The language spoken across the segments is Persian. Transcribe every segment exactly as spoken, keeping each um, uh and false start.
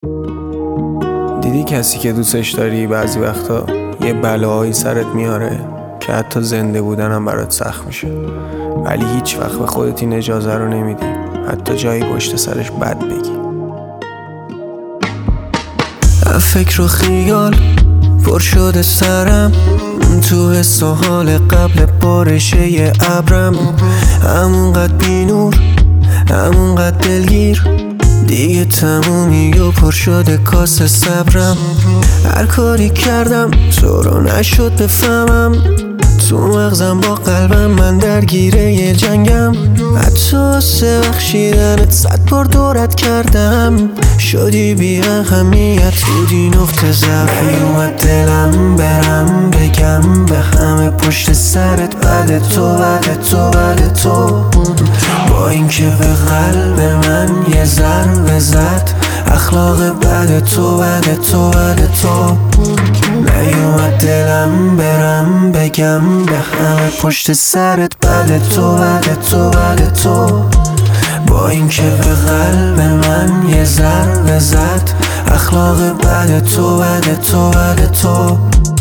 دیدی کسی که دوستش داری بعضی وقتا یه بلاهایی سرت میاره که حتی زنده بودن هم برات سخت میشه، ولی هیچ وقت به خودت این اجازه رو نمیدی حتی جایی پشت سرش بد بگی. فکر و خیال پر شده سرم، تو حس و حال قبل بارشه یه ابرم، همونقدر بی نور همونقدر دلگیر، دیگه تمومی و پر شده کاسه صبرم. هر کاری کردم تو رو نشد بفهمم، تو مغزم با قلبم من درگیره یه جنگم، حتی سه بخشیدنت صد بار دورت کردم، شدی بی اهمیت بودی نقطه ضعفی. اومد دلم برم بگم به همه پشت سرت بعد تو بعد تو بعد تو، با اینکه به قلب من یه ضربه زد اخلاق بعد تو بعد تو بعد تو. نیومد دلم برم بگم به همه پشت سرت بعد تو بعد تو بعد تو، با اینکه به قلب من یه ضربه زد اخلاق بعد تو بعد تو بعد تو.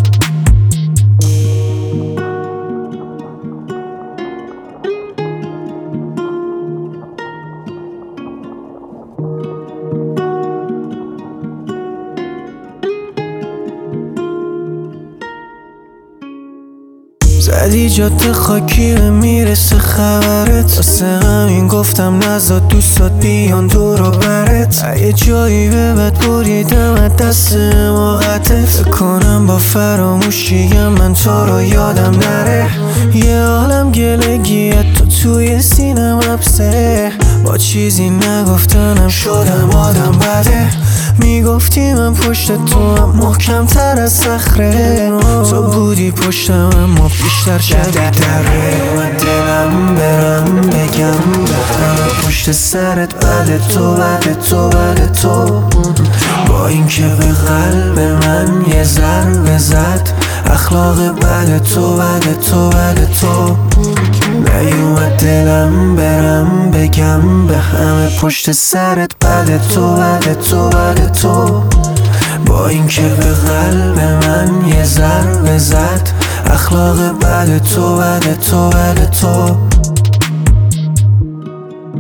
زدی جاده خاکی به میرسه خبرت، واسه همین گفتم نزاد دوستات بیان دور و برت، یه جایی به بد بریدم از دست موقته، فکر کنم با فراموشیم من تو رو یادم نره، یه عالم گلگیت تو توی سینم حبسه، با چیزی نگفتنم شدم آدم بده، میگفتی من پشت تو هم محکم تر از صخره، تو بودی پشتم اما بیشتر شدید دره. من دلم برم بگم به همه پشت سرت بعد تو بعد تو بعد تو، با اینکه به قلب من یه ضربه زد اخلاق بعد تو بعد تو بعد تو. نیومد دلم برم بگم به همه پشت سرت بعد تو بعد تو بعد تو، با اینکه به قلب من یه ضربه زد اخلاق بعد تو بعد تو بعد تو.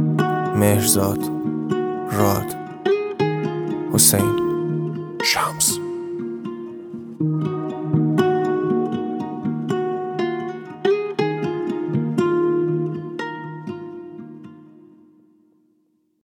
مهرزاد، راد، حسین، شمس.